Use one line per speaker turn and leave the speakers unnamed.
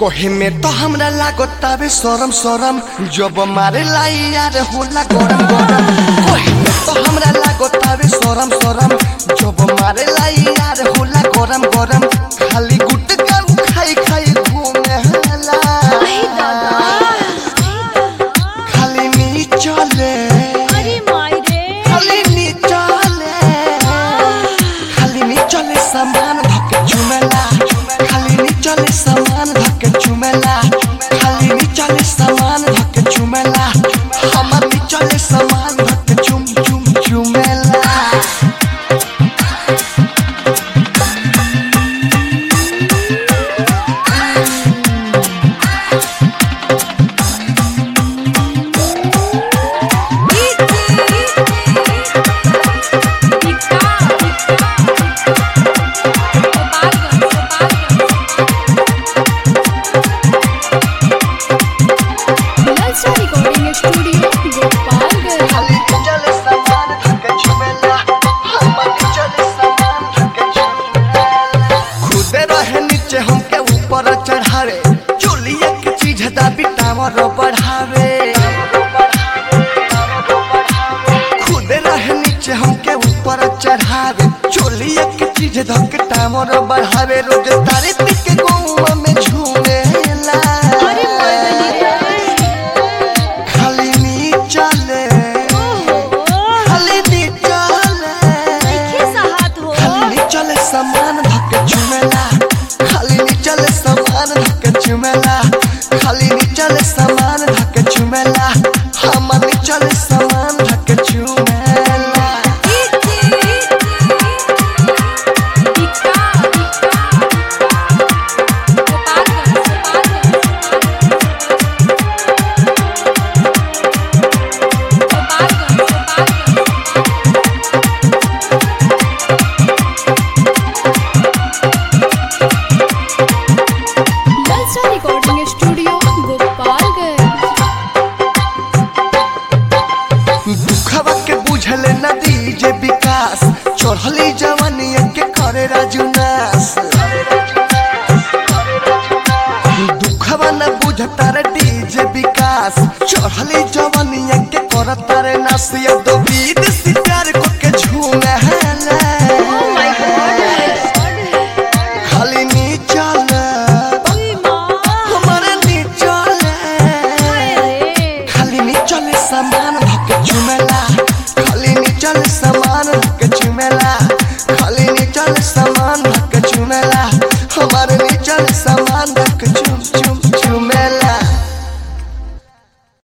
कोहे में तो हमरा लागतावे शरम शरम जब मारे लाई यार होला गरम गरम। कोहे में तो हमरा लागतावे शरम शरम जब मारे लाई यार होला गरम गरम। खाली गुटका खाई खाई घूमे हला खाली नी चले खाली नी चले सामान धके चुमेला खाली नी चले सामान धके चुमेला खाली नी चले सामान धके चुमेला हमर नी चले सामान धके चुम चुम चुमेला। हमके ऊपर चढ़ावे चोलिया के चीज दाबी टावर बढ़ावे खुद रहे नीचे हमके ऊपर चढ़ावे चोलिया के चीज धके टावर बढ़ावे रोज तारे पी के गौवा में झूमेला खाली नी चले खाली नी चले सामान धके झूमेला खाली नी चले सामान धके चुमेला खाली नी चले सामान धके चुमेला हमर नी चले सामान धके चुमेला। दुखवा के बुझले नदी जे विकास चढ़ली जवानी के करे राजुनास दुखवा न बुझता रे डीजे विकास चढ़ली जवानी के करता रे नासिया